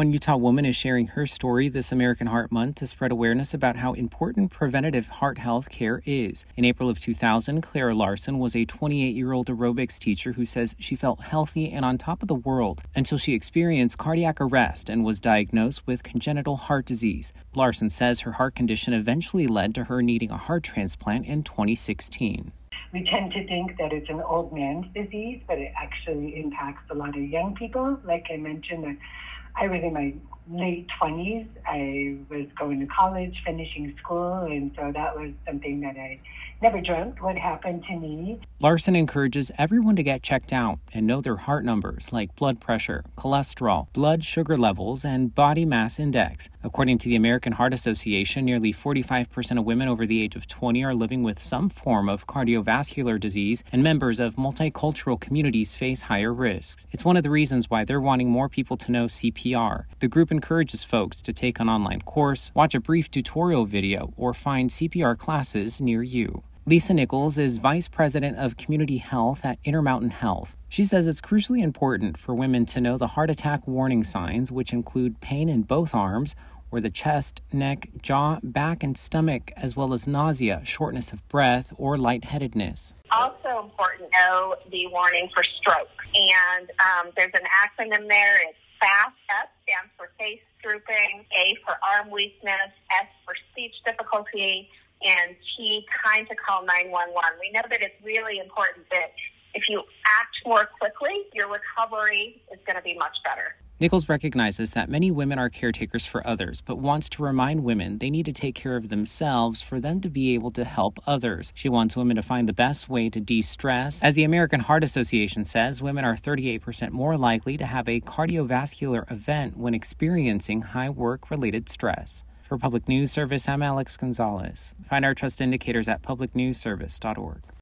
One Utah woman is sharing her story this American Heart Month to spread awareness about how important preventative heart health care is. In April of 2000, Clara Larson was a 28-year-old aerobics teacher who says she felt healthy and on top of the world until she experienced cardiac arrest and was diagnosed with congenital heart disease. Larson says her heart condition eventually led to her needing a heart transplant in 2016. We tend to think that it's an old man's disease, but it actually impacts a lot of young people. Like I mentioned, I was in my late 20s. I was going to college, finishing school, and so that was something that I never dreamt would happen to me. Larson encourages everyone to get checked out and know their heart numbers like blood pressure, cholesterol, blood sugar levels, and body mass index. According to the American Heart Association, nearly 45% of women over the age of 20 are living with some form of cardiovascular disease, and members of multicultural communities face higher risks. It's one of the reasons why they're wanting more people to know CPR. The group encourages folks to take an online course, watch a brief tutorial video, or find CPR classes near you. Lisa Nichols is Vice President of Community Health at Intermountain Health. She says it's crucially important for women to know the heart attack warning signs, which include pain in both arms, or the chest, neck, jaw, back, and stomach, as well as nausea, shortness of breath, or lightheadedness. Also important to know the warning for stroke. And there's an acronym there. It's FAST. F stands for face drooping, A for arm weakness, S for speech difficulty, and T, time to call 911. We know that it's really important that if you act more quickly, your recovery is going to be much better. Nichols recognizes that many women are caretakers for others, but wants to remind women they need to take care of themselves for them to be able to help others. She wants women to find the best way to de-stress. As the American Heart Association says, women are 38% more likely to have a cardiovascular event when experiencing high work-related stress. For Public News Service, I'm Alex Gonzalez. Find our trust indicators at publicnewsservice.org.